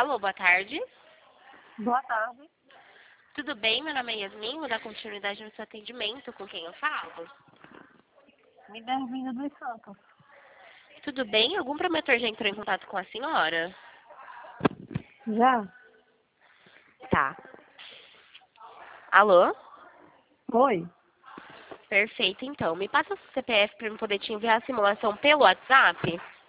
Alô, boa tarde. Boa tarde. Tudo bem? Meu nome é Yasmin, vou dar continuidade no seu atendimento. Com quem eu falo? Minervinda dos Santos. Tudo bem? Algum promotor já entrou em contato com a senhora? Já? Tá. Alô? Oi. Perfeito, então. Me passa o seu CPF para eu poder te enviar a simulação pelo WhatsApp?